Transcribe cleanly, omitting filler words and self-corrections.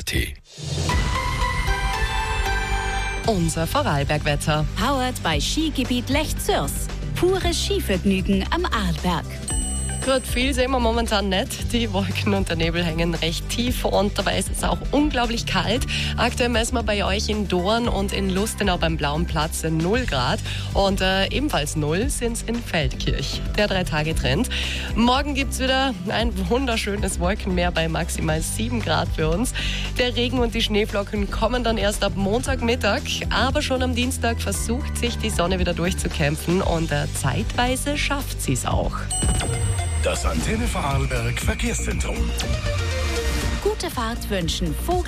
Unser Vorarlbergwetter. Powered bei Skigebiet Lech-Zürs. Pures Skivergnügen am Arlberg. Gut, viel sehen wir momentan nicht. Die Wolken und der Nebel hängen recht tief und dabei ist es auch unglaublich kalt. Aktuell messen wir bei euch in Dorn und in Lustenau beim Blauen Platz 0 Grad und ebenfalls 0 sind es in Feldkirch. Der 3-Tage-Trend. Morgen gibt es wieder ein wunderschönes Wolkenmeer bei maximal 7 Grad für uns. Der Regen und die Schneeflocken kommen dann erst ab Montagmittag, aber schon am Dienstag versucht sich die Sonne wieder durchzukämpfen und zeitweise schafft sie es auch. Das Antenne Vorarlberg Verkehrszentrum. Gute Fahrt wünschen Vogel.